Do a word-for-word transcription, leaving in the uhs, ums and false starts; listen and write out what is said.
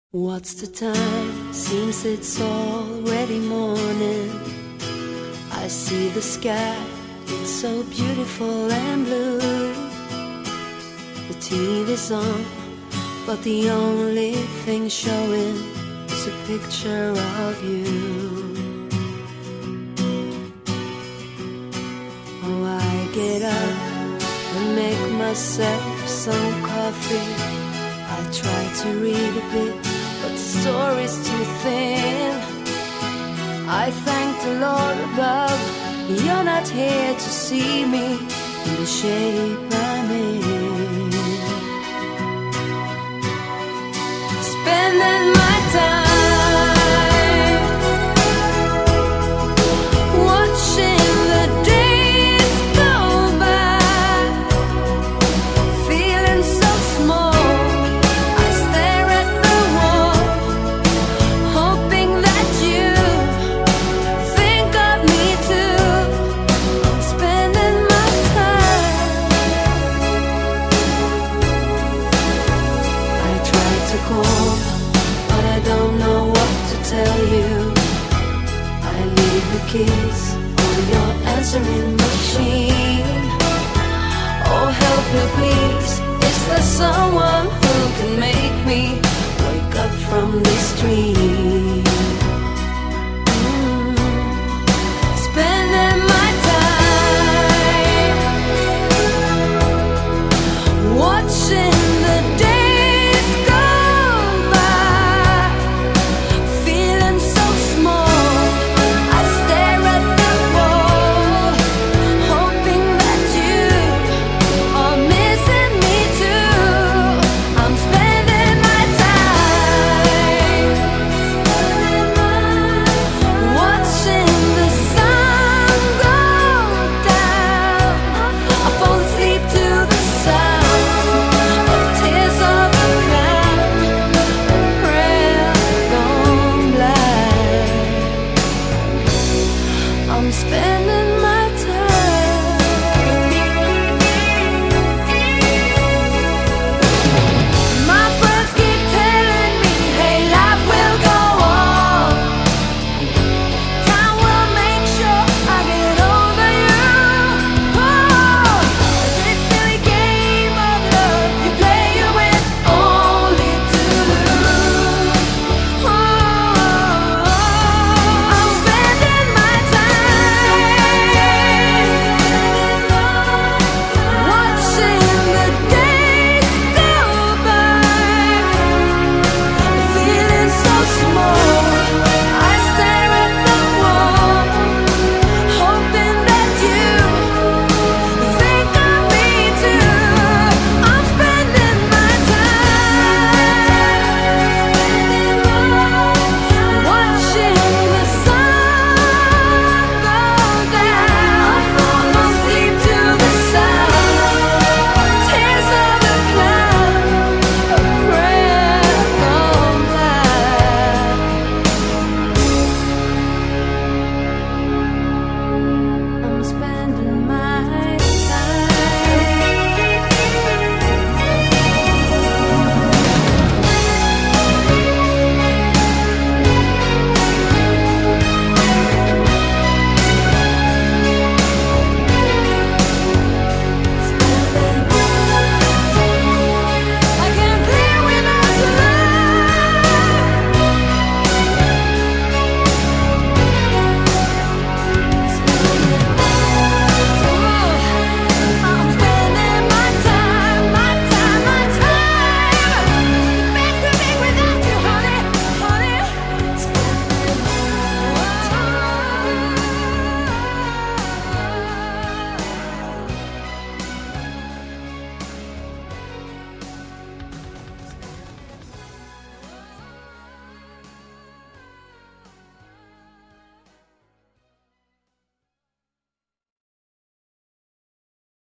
What's the time? Seems it's already morning. I see the sky, it's so beautiful and blue. The T V's on, but the only thing showing is a picture of you. Oh, I get up and make myself some coffee. I try to read a bit, but the story's too thin. I thank the Lord above, you're not here to see me in the shape I'm in. Spending my time watching the days go by, feeling so small. I stare at the wall, hoping that you think of me too. I'm spending my time. I try to call, but I don't know what to tell you. I leave the keys on your answering machine. Oh, help me please, is there someone who can make me